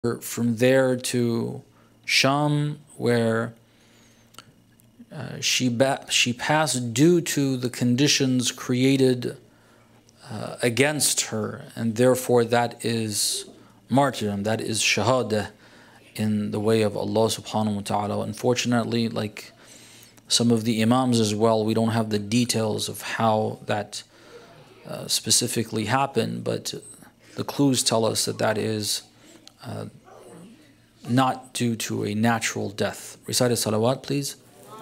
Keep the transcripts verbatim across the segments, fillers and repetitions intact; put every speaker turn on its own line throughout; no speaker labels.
from there to Sham, where uh, she ba- she passed due to the conditions created uh, against her, and therefore that is martyrdom, that is shahada in the way of Allah subhanahu wa ta'ala. Unfortunately, like some of the imams as well, we don't have the details of how that uh, specifically happened, but the clues tell us that that is uh, not due to a natural death. Recite a salawat, please.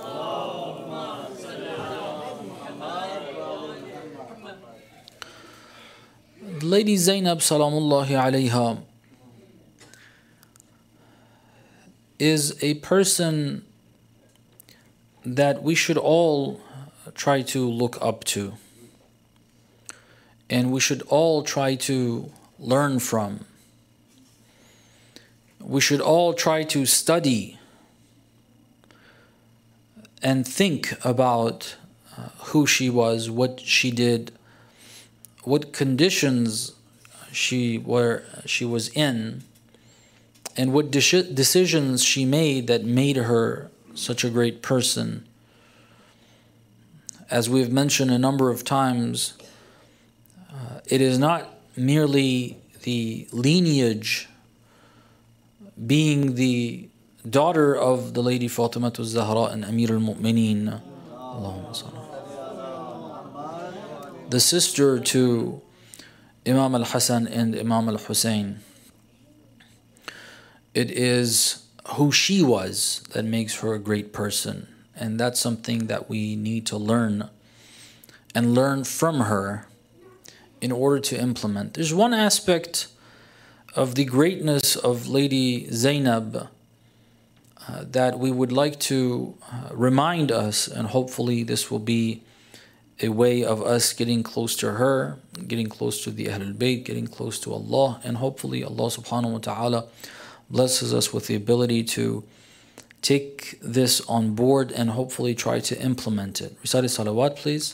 Lady Zainab salamullahi alayha is a person that we should all try to look up to, and we should all try to learn from. We should all try to study and think about uh, who she was, what she did, what conditions she were she was in, and what de- decisions she made that made her such a great person. As we've mentioned a number of times, uh, it is not merely the lineage, being the daughter of the Lady Fatima al-Zahra and Amir al-Mu'mineen, the sister to Imam al-Hasan and Imam al-Hussein. It is who she was that makes her a great person, and that's something that we need to learn and learn from her in order to implement. There's one aspect of the greatness of Lady Zainab uh, that we would like to uh, remind us, and hopefully this will be a way of us getting close to her, getting close to the Ahlul Bayt, getting close to Allah, and hopefully Allah subhanahu wa ta'ala blesses us with the ability to take this on board and hopefully try to implement it. Recite salawat, please.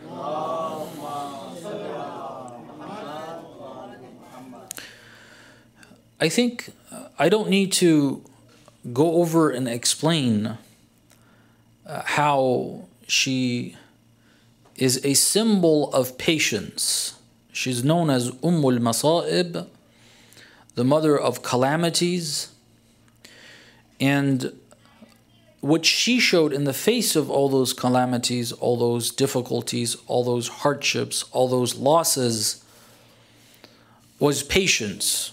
I think I don't need to go over and explain uh, how she is a symbol of patience. She's known as Ummul Masa'ib, the mother of calamities, and what she showed in the face of all those calamities, all those difficulties, all those hardships, all those losses, was patience.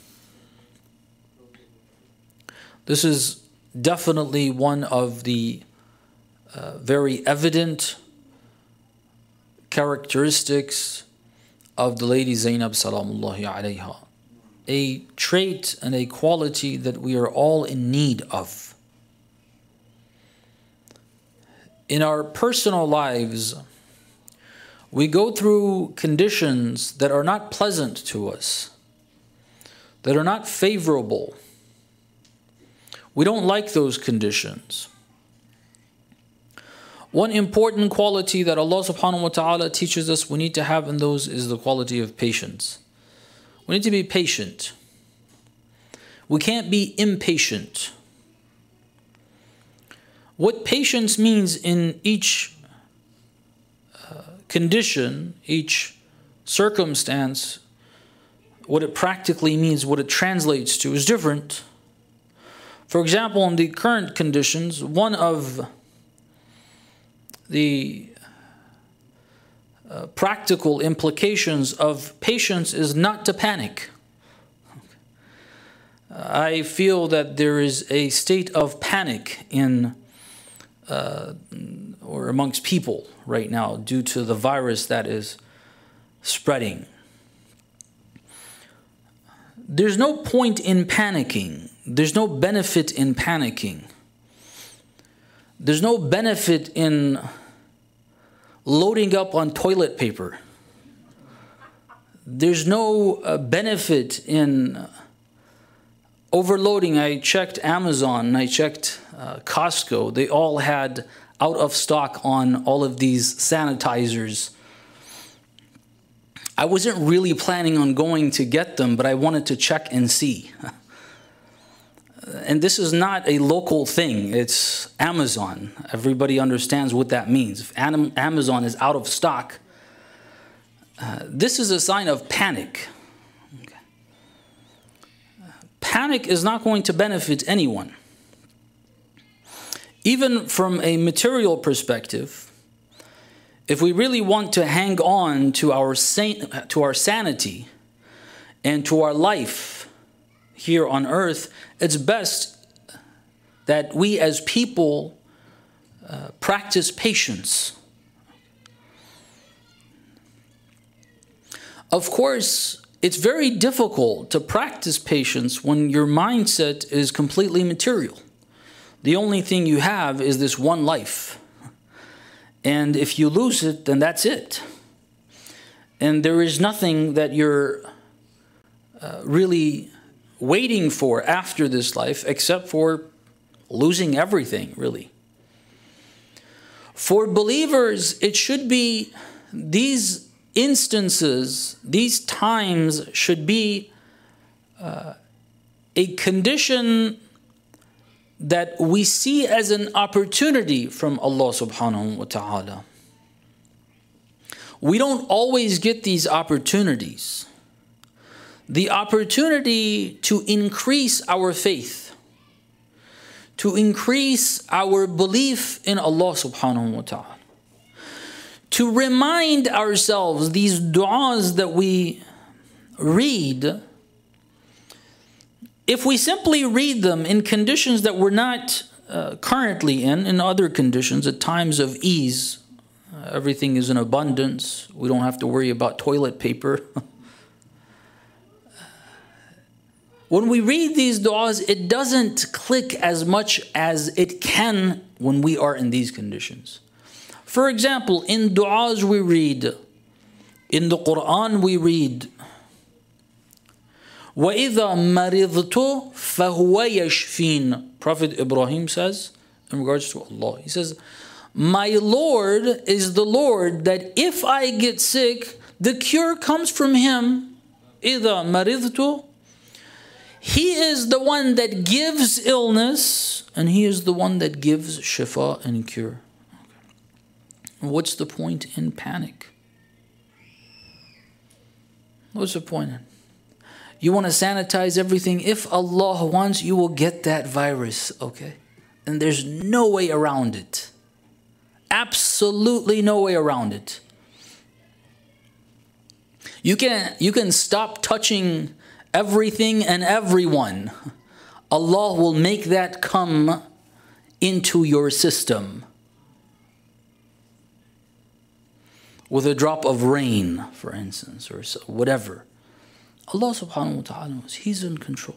This is definitely one of the uh, very evident characteristics of the Lady Zainab salamullahi alayha. A trait and a quality that we are all in need of. In our personal lives, we go through conditions that are not pleasant to us, that are not favorable. We don't like those conditions. One important quality that Allah subhanahu wa ta'ala teaches us we need to have in those is the quality of patience. We need to be patient. We can't be impatient. What patience means in each uh, condition, each circumstance, what it practically means, what it translates to is different. For example, in the current conditions, one of the uh, practical implications of patience is not to panic. I feel that there is a state of panic in uh, or amongst people right now due to the virus that is spreading. There's no point in panicking. There's no benefit in panicking. There's no benefit in loading up on toilet paper. There's no uh, benefit in overloading. I checked Amazon and I checked uh, Costco. They all had out of stock on all of these sanitizers. I wasn't really planning on going to get them, but I wanted to check and see. And this is not a local thing. It's Amazon. Everybody understands what that means. If Amazon is out of stock, uh, this is a sign of panic. Okay. Panic is not going to benefit anyone. Even from a material perspective, if we really want to hang on to our san- to our sanity and to our life here on earth, it's best that we as people uh, practice patience. Of course, it's very difficult to practice patience when your mindset is completely material. The only thing you have is this one life. And if you lose it, then that's it. And there is nothing that you're uh, really waiting for after this life except for losing everything, really. For believers, it should be these instances, these times should be uh, a condition that we see as an opportunity from Allah subhanahu wa ta'ala. We don't always get these opportunities. The opportunity to increase our faith, to increase our belief in Allah subhanahu wa ta'ala, to remind ourselves these du'as that we read. If we simply read them in conditions that we're not uh, currently in, in other conditions, at times of ease, uh, everything is in abundance, we don't have to worry about toilet paper. When we read these du'as, it doesn't click as much as it can when we are in these conditions. For example, in du'as we read, in the Quran we read, وَإِذَا مَرِضْتُ فَهُوَ يَشْفِينَ. Prophet Ibrahim says, in regards to Allah, he says, my Lord is the Lord that if I get sick, the cure comes from Him. إِذَا مَرِضْتُ. He is the one that gives illness, and He is the one that gives shifa and cure. Okay. What's the point in panic? What's the point in? You want to sanitize everything. If Allah wants, you will get that virus, okay? And there's no way around it. Absolutely no way around it. You can, you can stop touching everything and everyone. Allah will make that come into your system. With a drop of rain, for instance, or whatever. Allah subhanahu wa ta'ala knows. He's in control.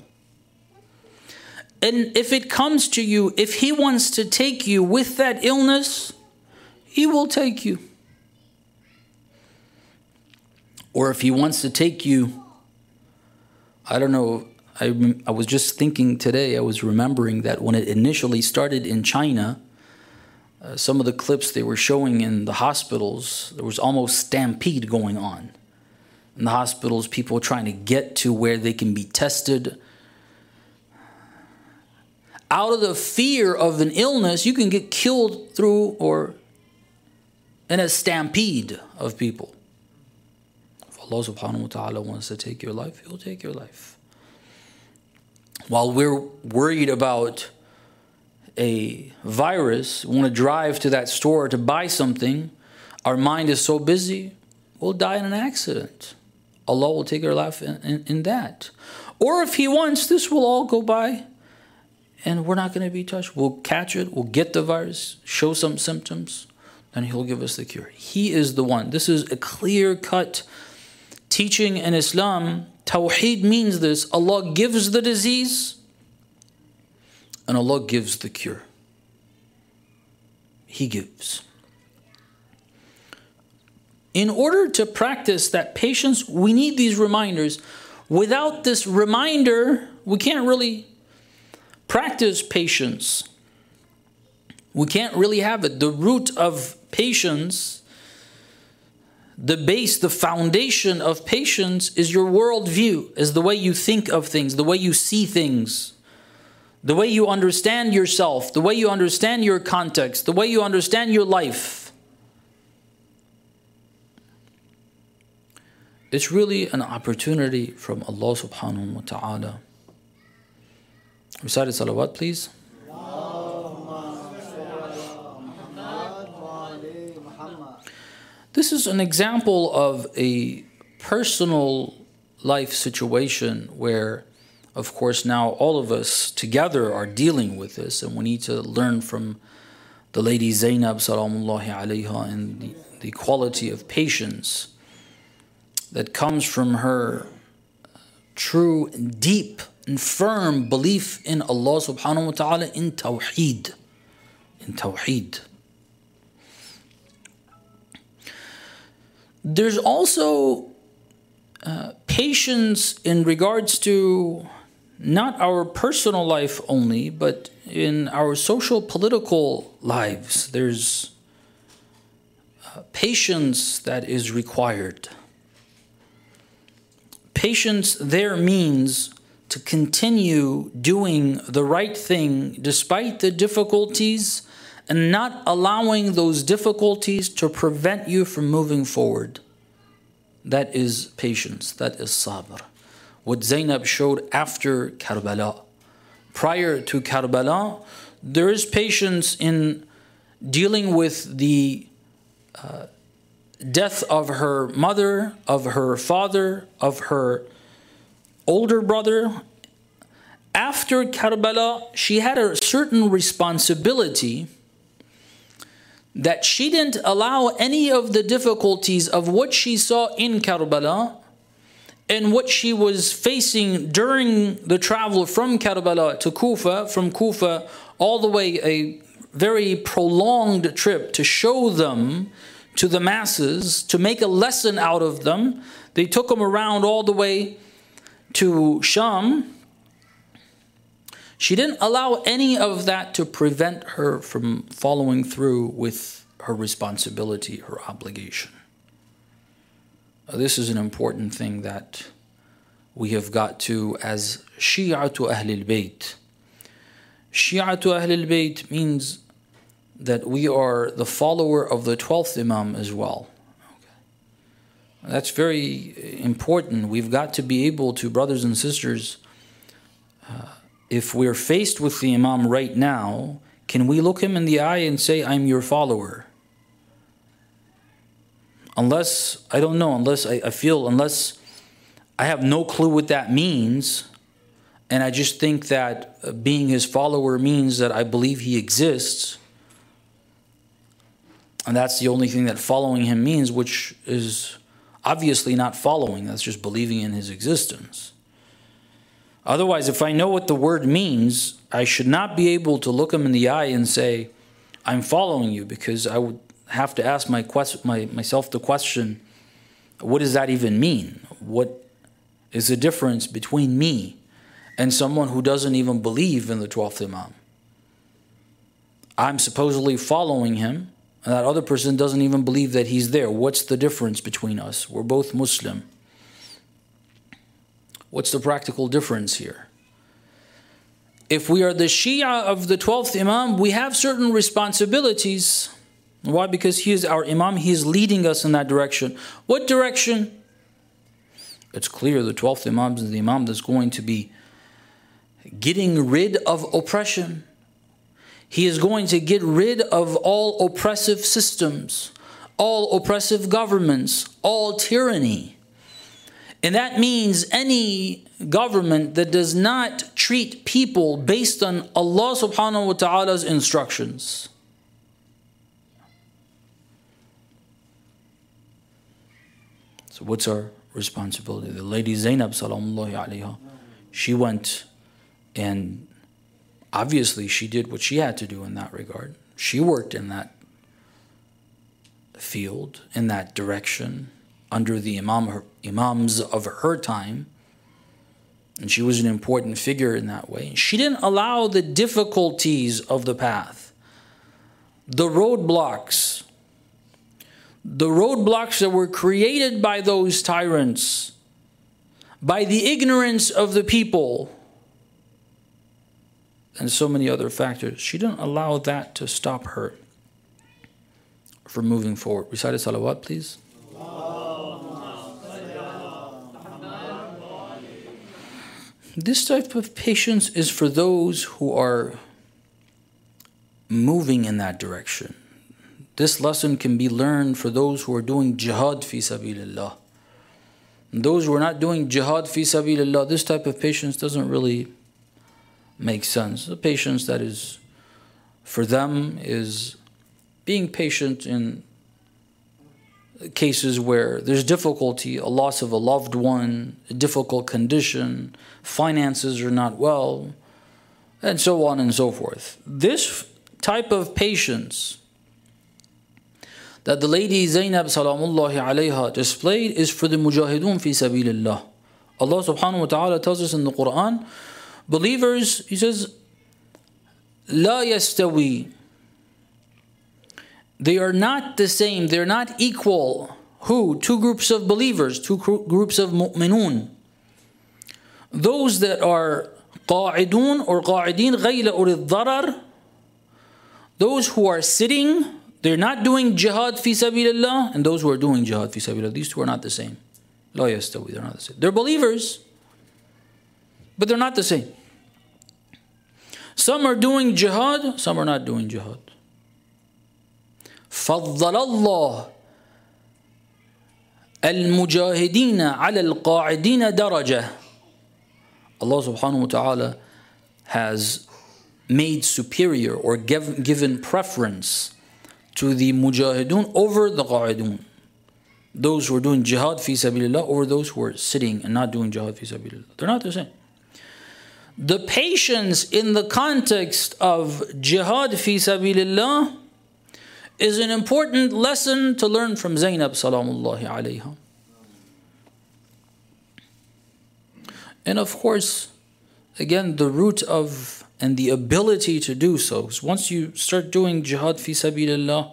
And if it comes to you, if He wants to take you with that illness, He will take you. Or if He wants to take you, I don't know, I, I was just thinking today, I was remembering that when it initially started in China, uh, some of the clips they were showing in the hospitals, there was almost stampede going on. In the hospitals, people trying to get to where they can be tested. Out of the fear of an illness, you can get killed through or in a stampede of people. If Allah subhanahu wa ta'ala wants to take your life, He'll take your life. While we're worried about a virus, we want to drive to that store to buy something, our mind is so busy, we'll die in an accident. Allah will take our life in, in, in that. Or if He wants, this will all go by and we're not going to be touched. We'll catch it, we'll get the virus, show some symptoms, then He'll give us the cure. He is the one. This is a clear-cut teaching in Islam. Tawheed means this. Allah gives the disease and Allah gives the cure. He gives. In order to practice that patience, we need these reminders. Without this reminder, we can't really practice patience. We can't really have it. The root of patience, the base, the foundation of patience is your worldview, is the way you think of things, the way you see things, the way you understand yourself, the way you understand your context, the way you understand your life. It's really an opportunity from Allah subhanahu wa ta'ala. Recite salawat, please. This is an example of a personal life situation where, of course, now all of us together are dealing with this, and we need to learn from the lady Zainab salamullahi alayha and the, the quality of patience that comes from her true, deep and firm belief in Allah subhanahu wa ta'ala, in Tawheed. In Tawheed. There's also uh, patience in regards to not our personal life only, but in our social political lives. There's uh, patience that is required. Patience there means to continue doing the right thing despite the difficulties and not allowing those difficulties to prevent you from moving forward. That is patience. That is sabr. What Zainab showed after Karbala. Prior to Karbala, there is patience in dealing with the uh, death of her mother, of her father, of her older brother. After Karbala, she had a certain responsibility that she didn't allow any of the difficulties of what she saw in Karbala and what she was facing during the travel from Karbala to Kufa, from Kufa all the way, a very prolonged trip to show them to the masses, to make a lesson out of them. They took them around all the way to Sham. She didn't allow any of that to prevent her from following through with her responsibility, her obligation. This is an important thing that we have got to as Shi'atu Ahlul Bayt. Shi'atu Ahlul Bayt means that we are the follower of the twelfth Imam as well. Okay. That's very important. We've got to be able to, brothers and sisters, uh, if we're faced with the Imam right now, can we look him in the eye and say, I'm your follower? Unless, I don't know, unless I, I feel, unless I have no clue what that means, and I just think that being his follower means that I believe he exists, and that's the only thing that following him means, which is obviously not following, that's just believing in his existence. Otherwise, if I know what the word means, I should not be able to look him in the eye and say, I'm following you, because I would have to ask my quest my, myself the question, what does that even mean? What is the difference between me and someone who doesn't even believe in the twelfth Imam? I'm supposedly following him, and that other person doesn't even believe that he's there. What's the difference between us? We're both Muslim. What's the practical difference here? If we are the Shia of the twelfth Imam, we have certain responsibilities. Why? Because he is our Imam, he is leading us in that direction. What direction? It's clear the twelfth Imam is the Imam that's going to be getting rid of oppression. He is going to get rid of all oppressive systems, all oppressive governments, all tyranny. And that means any government that does not treat people based on Allah subhanahu wa ta'ala's instructions. So what's our responsibility? The lady Zainab salamullahi alayha, she went and obviously she did what she had to do in that regard. She worked in that field, in that direction, under the imam, her, imams of her time. And she was an important figure in that way. She didn't allow the difficulties of the path, the roadblocks, the roadblocks that were created by those tyrants, by the ignorance of the people. and so many other factors. She didn't allow that to stop her from moving forward. Recite a salawat, please. This type of patience is for those who are moving in that direction. This lesson can be learned for those who are doing jihad fi sabilillah. Those who are not doing jihad fi sabilillah, this type of patience doesn't really make sense. The patience that is for them is being patient in cases where there's difficulty, a loss of a loved one, a difficult condition, finances are not well, and so on and so forth. This type of patience that the lady Zainab salamullahi alayha displayed is for the mujahidun fi sabilillah. Allah subhanahu wa ta'ala tells us in the Quran, believers, He says, La yastawi. They are not the same, they're not equal. Who? Two groups of believers, two groups of mu'minun. Those that are qa'idun or qa'idin ghayla urid darar, those who are sitting, they're not doing jihad fi sabilillah, and those who are doing jihad fi sabilillah, these two are not the same. La yastawi, they're not the same. They're believers, but they're not the same. Some are doing jihad, some are not doing jihad. فضل الله المجاهدين على القاعدين درجة. Allah subhanahu wa ta'ala has made superior or give, given preference to the mujahidun over the qa'idun. Those who are doing jihad fi sabilillah over those who are sitting and not doing jihad fi sabilillah. They're not the same. The patience in the context of jihad fi sabilillah is an important lesson to learn from Zainab salamullahi alayha. And of course, again, the root of and the ability to do so is once you start doing jihad fi sabilillah,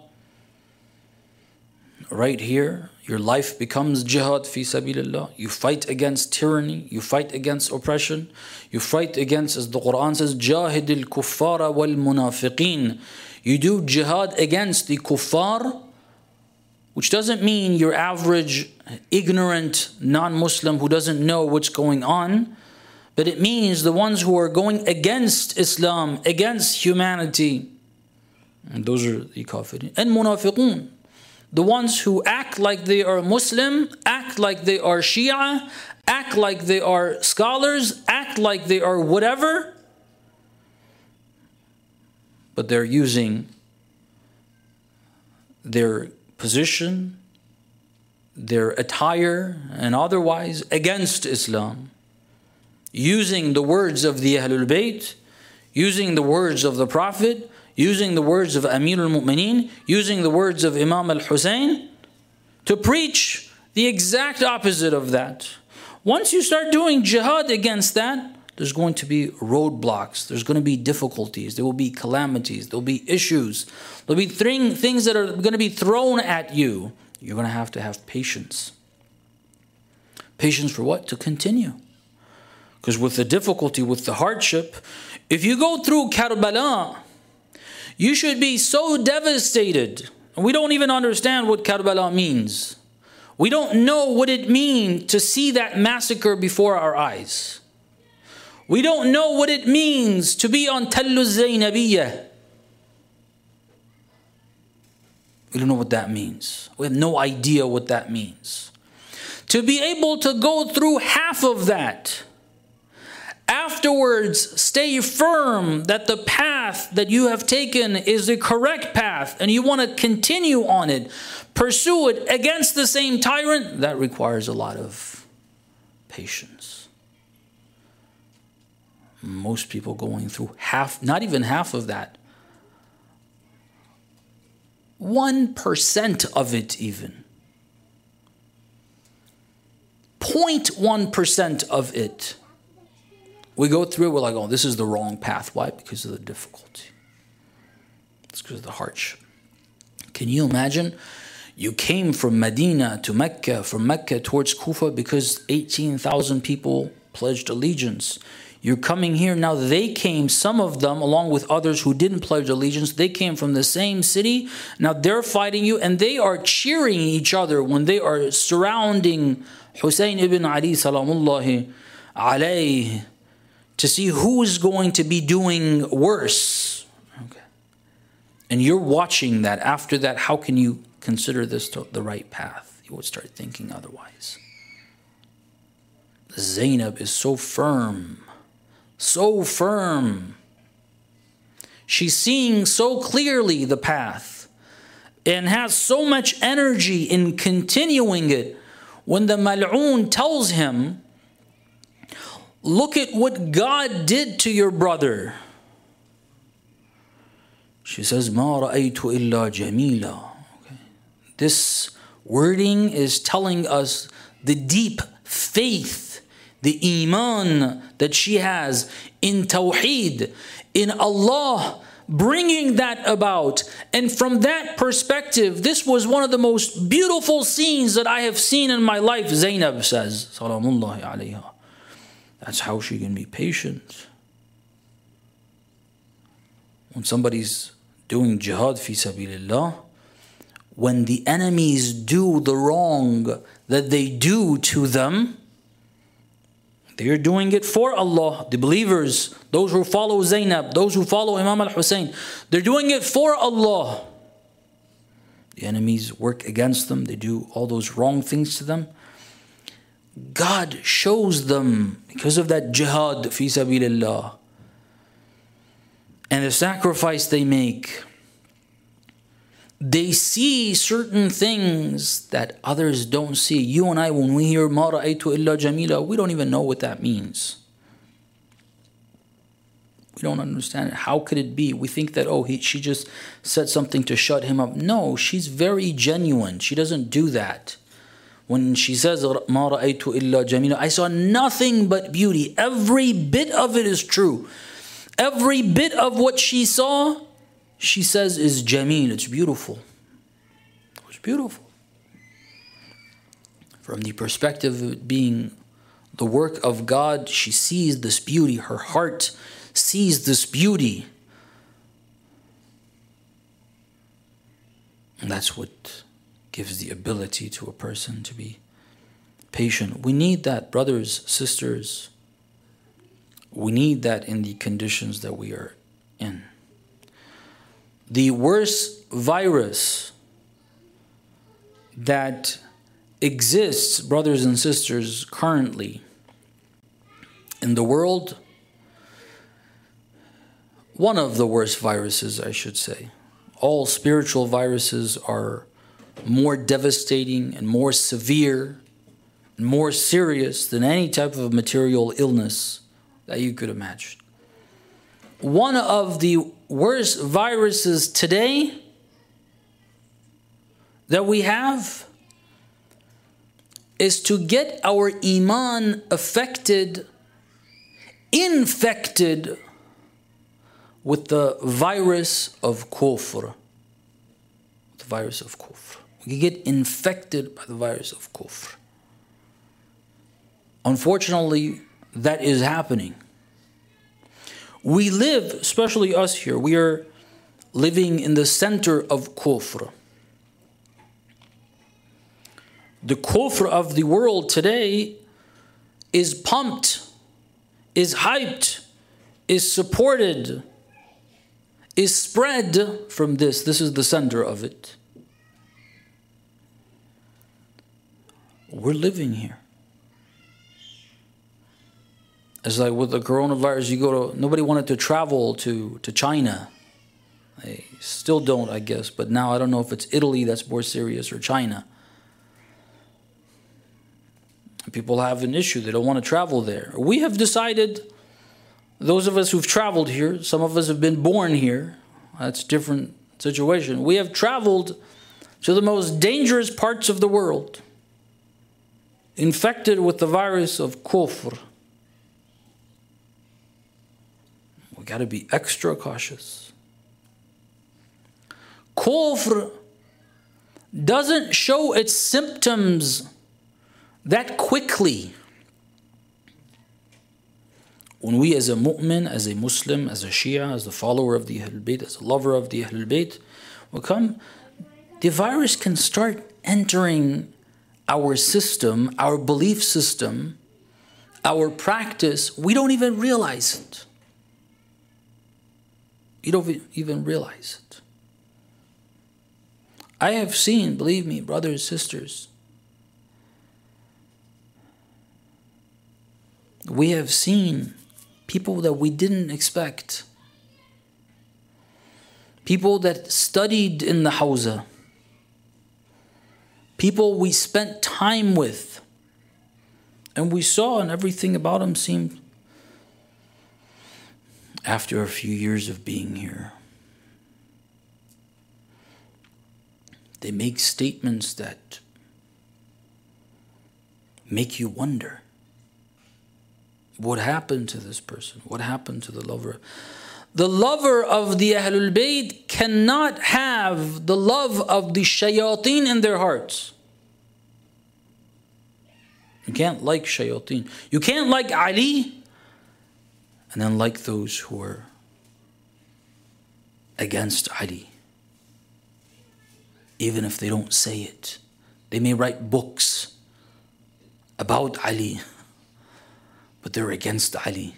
right here, your life becomes jihad fi sabilillah. You fight against tyranny, you fight against oppression, you fight against, as the Quran says, jahidil kuffara wal munafiqeen. You do jihad against the kuffar, which doesn't mean your average ignorant non-Muslim who doesn't know what's going on, but it means the ones who are going against Islam, against humanity. And those are the kafirin. And munafiqun, the ones who act like they are Muslim, act like they are Shia, act like they are scholars, act like they are whatever, but they're using their position, their attire, and otherwise against Islam. Using the words of the Ahlul Bayt, using the words of the Prophet, using the words of Amir al-Mu'mineen, using the words of Imam al-Hussein to preach the exact opposite of that. Once you start doing jihad against that, there's going to be roadblocks, there's going to be difficulties, there will be calamities, there will be issues, there will be th- things that are going to be thrown at you. You're going to have to have patience. Patience for what? To continue. Because with the difficulty, with the hardship, if you go through Karbala, you should be so devastated. We don't even understand what Karbala means. We don't know what it means to see that massacre before our eyes. We don't know what it means to be on Tallu Zainabiyah. We don't know what that means. We have no idea what that means. To be able to go through half of that, afterwards stay firm that the path that you have taken is the correct path and you want to continue on it, pursue it against the same tyrant, that requires a lot of patience. Most people going through half, not even half of that, one percent of it even, zero point one percent of it. We go through it, we're like, oh, this is the wrong path. Why? Because of the difficulty. It's because of the hardship. Can you imagine? You came from Medina to Mecca, from Mecca towards Kufa because eighteen thousand people pledged allegiance. You're coming here. Now they came, some of them, along with others who didn't pledge allegiance, they came from the same city. Now they're fighting you, and they are cheering each other when they are surrounding Hussein ibn Ali salamullahi alayhi to see who is going to be doing worse. Okay. And you're watching that. After that, how can you consider this the right path? You would start thinking otherwise. Zainab is so firm. So firm. She's seeing so clearly the path and has so much energy in continuing it. When the Mal'oon tells him, look at what God did to your brother. She says, مَا رَأَيْتُ إِلَّا جَمِيلًا. Okay. This wording is telling us the deep faith, the iman that she has in Tawheed, in Allah, bringing that about. And from that perspective, this was one of the most beautiful scenes that I have seen in my life, Zainab says, Salamullahi alayha. That's how she can be patient. When somebody's doing jihad fi sabilillah, when the enemies do the wrong that they do to them, they're doing it for Allah. The believers, those who follow Zainab, those who follow Imam al-Hussein, they're doing it for Allah. The enemies work against them. They do all those wrong things to them. God shows them, because of that jihad fi sabilillah and the sacrifice they make, they see certain things that others don't see. You and I, when we hear مَا رَأَيْتُ إِلَّا جَمِيلًا, we don't even know what that means. We don't understand it. How could it be? We think that, oh, he, she just said something to shut him up. No, she's very genuine. She doesn't do that. When she says, مَا رَأَيْتُ إِلَّا جَمِيلًا, I saw nothing but beauty. Every bit of it is true. Every bit of what she saw, she says, is jameel. It's beautiful. It's beautiful. From the perspective of it being the work of God, she sees this beauty. Her heart sees this beauty. And that's what gives the ability to a person to be patient. We need that, brothers, sisters. We need that in the conditions that we are in. The worst virus that exists, brothers and sisters, currently in the world, one of the worst viruses, I should say. All spiritual viruses are more devastating and more severe and more serious than any type of material illness that you could imagine. One of the worst viruses today that we have is to get our iman affected, infected with the virus of kufr. The virus of kufr. We get infected by the virus of kufr. Unfortunately, that is happening. We live, especially us here, we are living in the center of kufr. The kufr of the world today is pumped, is hyped, is supported, is spread from this. This is the center of it. We're living here. It's like with the coronavirus, you go to, nobody wanted to travel to, to China. They still don't, I guess. But now I don't know if it's Italy that's more serious or China. People have an issue. They don't want to travel there. We have decided, those of us who've traveled here, some of us have been born here. That's a different situation. We have traveled to the most dangerous parts of the world, infected with the virus of kufr. We got to be extra cautious. Kufr doesn't show its symptoms that quickly. When we as a mu'min, as a Muslim, as a Shia, as the follower of the Ahlul Bayt, as a lover of the Ahlul Bayt, will come, the virus can start entering our system, our belief system, our practice. We don't even realize it. You don't even realize it. I have seen, believe me, brothers, sisters, we have seen people that we didn't expect. People that studied in the Hawza. People we spent time with. And we saw, and everything about them seemed, after a few years of being here, they make statements that make you wonder. What happened to this person? What happened to the lover? The lover of the Ahlul Bayt cannot have the love of the shayateen in their hearts. You can't like shayateen. You can't like Ali and then like those who are against Ali. Even if they don't say it. They may write books about Ali, but they're against Ali.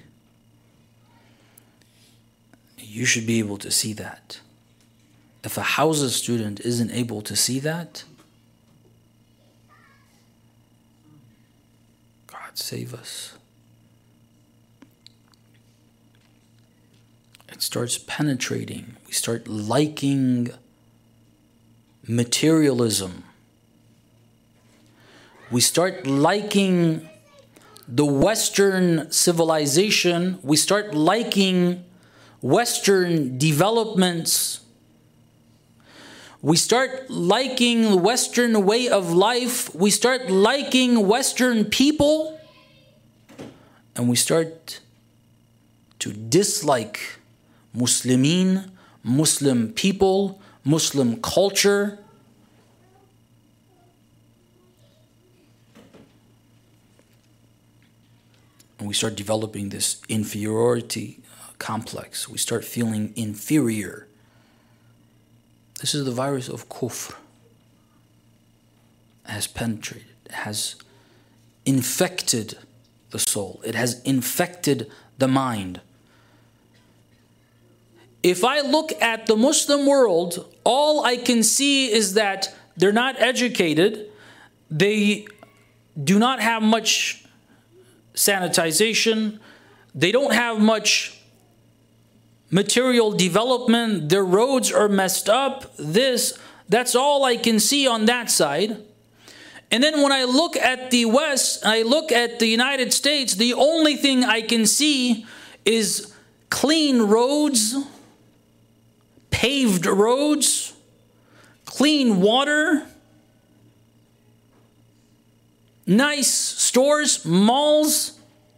You should be able to see that. If a Hawza student isn't able to see that, God save us. It starts penetrating. We start liking materialism. We start liking the Western civilization. We start liking Western developments. We start liking the Western way of life. We start liking Western people. And we start to dislike Muslimin, Muslim people, Muslim culture. And we start developing this inferiority complex. We start feeling inferior. This is the virus of kufr. It has penetrated. It has infected the soul. It has infected the mind. If I look at the Muslim world, all I can see is that they're not educated. They do not have much sanitization. They don't have much material development. Their roads are messed up. This, that's all I can see on that side. And then when I look at the West, I look at the United States, the only thing I can see is clean roads, paved roads, clean water, nice stores, malls,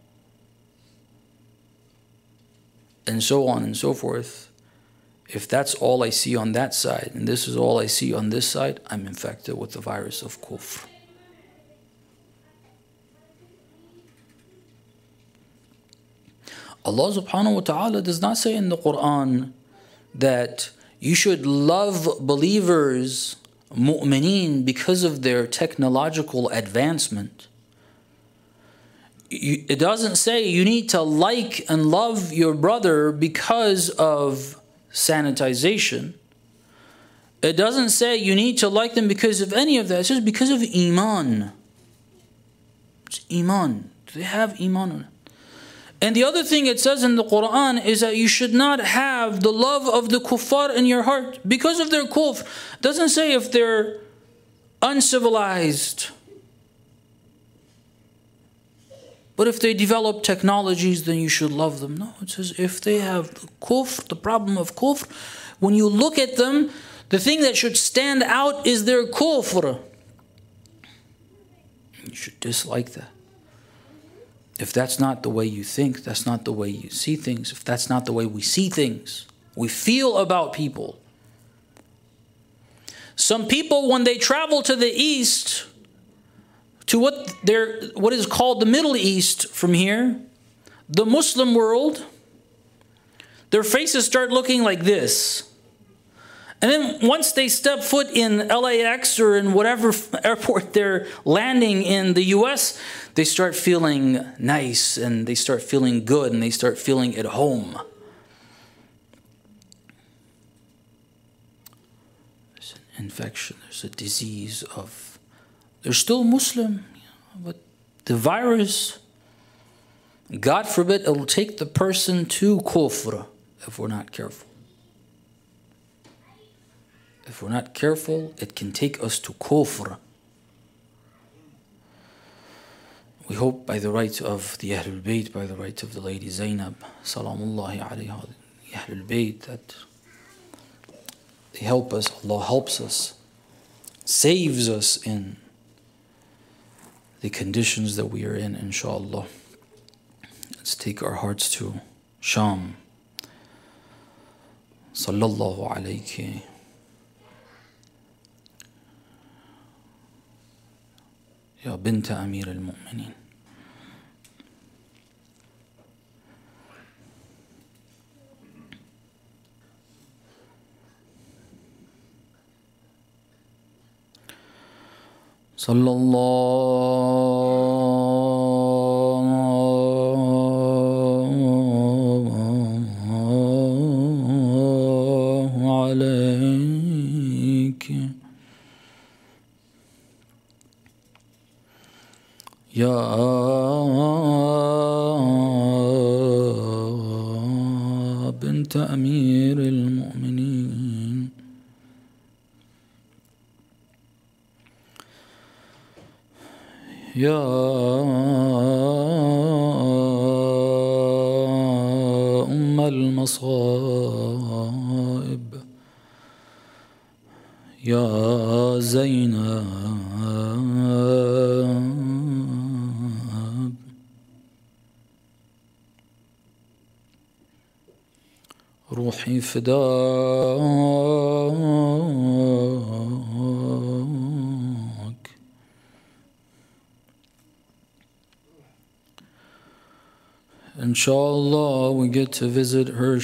and so on and so forth. If that's all I see on that side, and this is all I see on this side, I'm infected with the virus of kufr. Allah subhanahu wa ta'ala does not say in the Quran that you should love believers, mu'mineen, because of their technological advancement. It doesn't say you need to like and love your brother because of sanitization. It doesn't say you need to like them because of any of that. It says because of iman. It's iman. Do they have iman on it? And the other thing it says in the Quran is that you should not have the love of the kuffar in your heart because of their kufr. It doesn't say if they're uncivilized. But if they develop technologies, then you should love them. No, it says if they have the kufr, the problem of kufr, when you look at them, the thing that should stand out is their kufr. You should dislike that. If that's not the way you think, that's not the way you see things, if that's not the way we see things, we feel about people. Some people, when they travel to the East, to what they're, what is called the Middle East from here, The Muslim world, their faces start looking like this. And then once they step foot in L A X or in whatever airport they're landing in the U S, they start feeling nice and they start feeling good and they start feeling at home. There's an infection, there's a disease of, they're still Muslim, but the virus, God forbid, it will take the person to kufr if we're not careful. If we're not careful, it can take us to kufr. We hope by the right of the Ahlul Bayt, by the right of the Lady Zainab, salamullahi alayha, the Ahlul Bayt, that they help us, Allah helps us, saves us in the conditions that we are in, inshallah. Let's take our hearts to Sham. Sallallahu alayhi. يا بنت أمير المؤمنين. صلى الله عليك يا بنت أمير المؤمنين. يا أم المصائب يا زينب روحي فداك. Inshallah, we get to visit her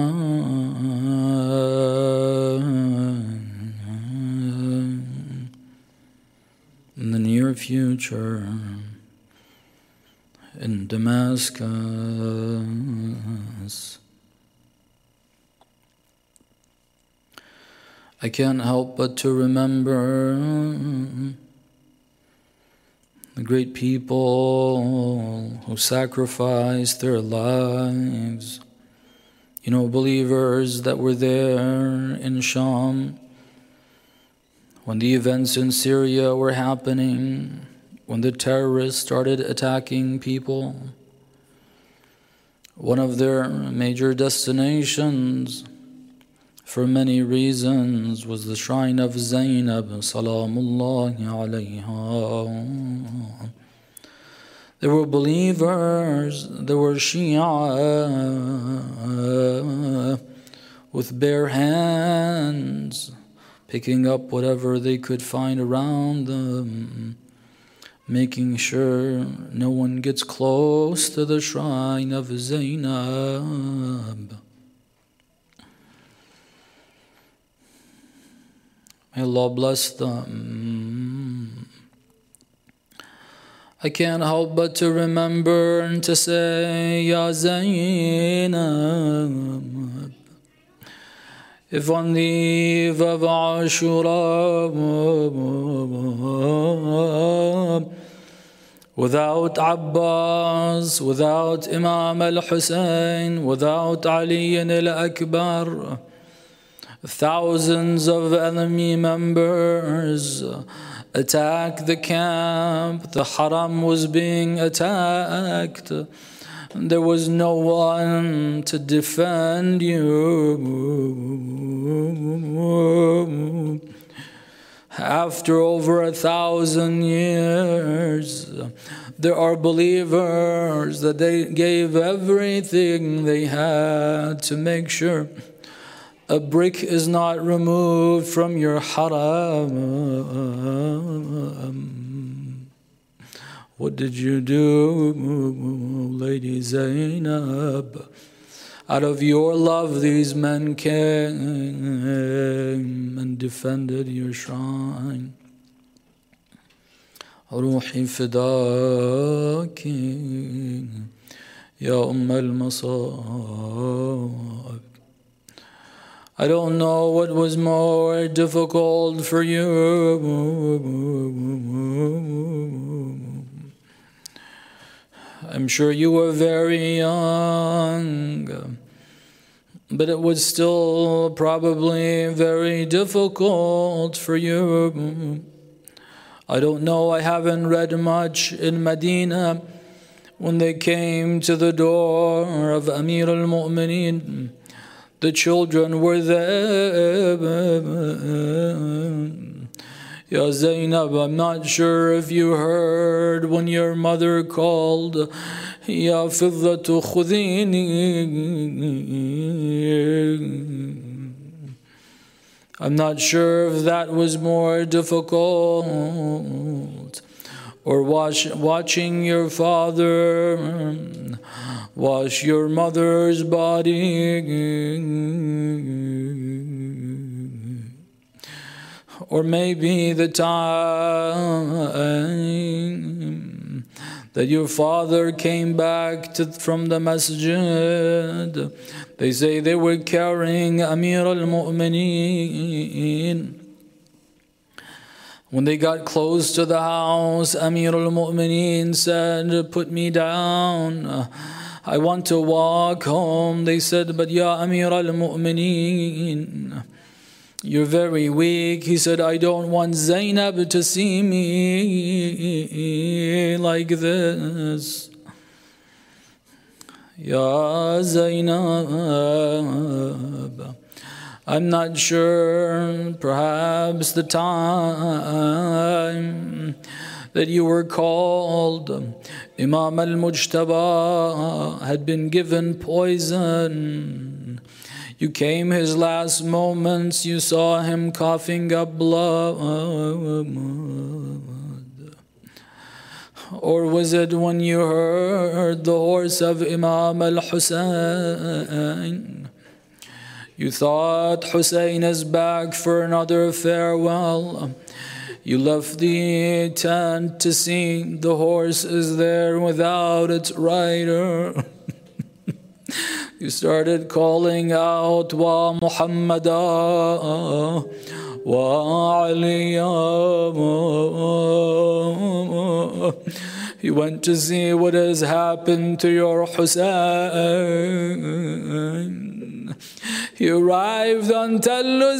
shrine in the near future in Damascus. I can't help but to remember the great people who sacrificed their lives. You know, believers that were there in Sham when the events in Syria were happening, when the terrorists started attacking people. One of their major destinations, for many reasons, was the shrine of Zainab, salamullahi alayha. There were believers, there were Shia with bare hands, picking up whatever they could find around them, making sure no one gets close to the shrine of Zainab. May Allah bless them. I can't help but to remember and to say, Ya Zainab, if on the eve of Ashura, without Abbas, without Imam al-Hussein, without Ali al-Akbar, thousands of enemy members attacked the camp, the haram was being attacked, there was no one to defend you. After over a thousand years, there are believers that they gave everything they had to make sure a brick is not removed from your haram. what did you do, Lady Zainab? Out of your love, these men came and defended your shrine. روحي فداك يا أم المصائب. I don't know what was more difficult for you. I'm sure you were very young, but it was still probably very difficult for you. I don't know, I haven't read much in Medina. When they came to the door of Amir al-Mu'mineen, the children were there. Ya Zainab, I'm not sure if you heard when your mother called, Ya Fiddatu Khudini. I'm not sure if that was more difficult, or watch, watching your father wash your mother's body, or maybe the time that your father came back to, from the masjid. They say they were carrying Amir al-Mu'mineen. When they got close to the house, Amir al-Mu'mineen said, put me down. I want to walk home. They said, but Ya Amir al-Mu'mineen, you're very weak. He said, I don't want Zainab to see me like this. Ya Zainab, I'm not sure, perhaps the time that you were called, Imam al-Mujtaba had been given poison. You came his last moments, you saw him coughing up blood. Or was it when you heard the horse of Imam al-Hussein? You thought Hussein is back for another farewell. You left the tent to see the horse is there without its rider. You started calling out, Wa Muhammadah, Wa Aliyah. You went to see what has happened to your Hussein. He arrived on Tallu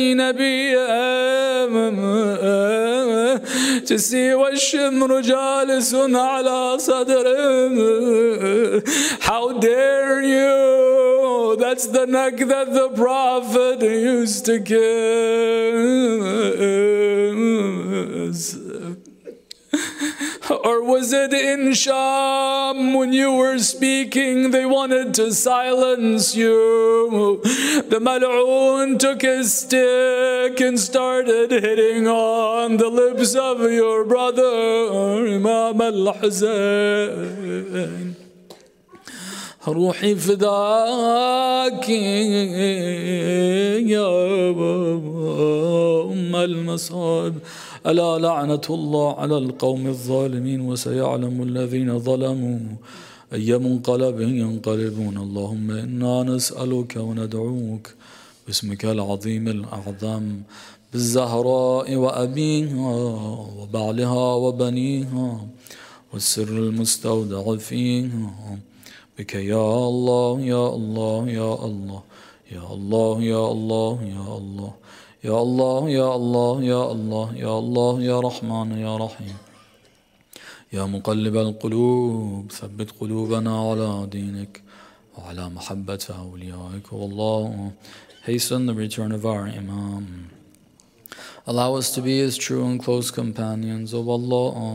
Zainabiyya to see what Shimru jalisun ala sadr. How dare you? That's the neck that the Prophet used to kiss. Or was it in Sham when you were speaking, they wanted to silence you? The Mal'oon took his stick and started hitting on the lips of your brother, Imam al-Hussein. روحي فداك يا أم المصائب. ألا لعنة الله على القوم الظالمين وسيعلم الذين ظلموا أي منقلب ينقلبون. اللهم إنا نسألك وندعوك باسمك العظيم الأعظم بالزهراء وأبيها وبعلها وبنيها والسر المستودع فيها بك يا الله يا الله يا الله يا الله يا الله يا الله يا الله يا الله يا الله يا الله يا رحمن يا رحيم يا مقلب القلوب ثبت قلوبنا على دينك وعلى محبة أوليائك. والله hasten the return of our Imam. Allow us to be his true and close companions. O Allah,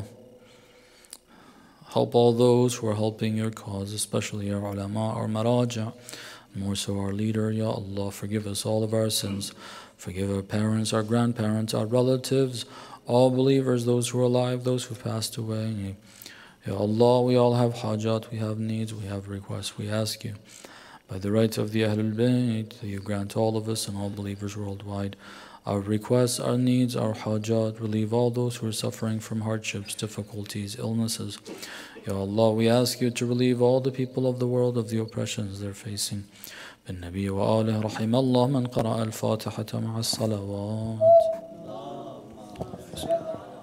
help all those who are helping your cause, especially our ulama, our maraja, more so our leader. Ya Allah, forgive us all of our sins. Forgive our parents, our grandparents, our relatives, all believers, those who are alive, those who passed away. Ya Allah, we all have hajat, we have needs, we have requests. We ask you, by the rights of the Ahlul Bayt, that you grant all of us and all believers worldwide our requests, our needs, our hajat. Relieve all those who are suffering from hardships, difficulties, illnesses. Ya Allah, we ask you to relieve all the people of the world of the oppressions they're facing. بالنبي وآله رحم الله من قرأ الفاتحة مع الصلوات.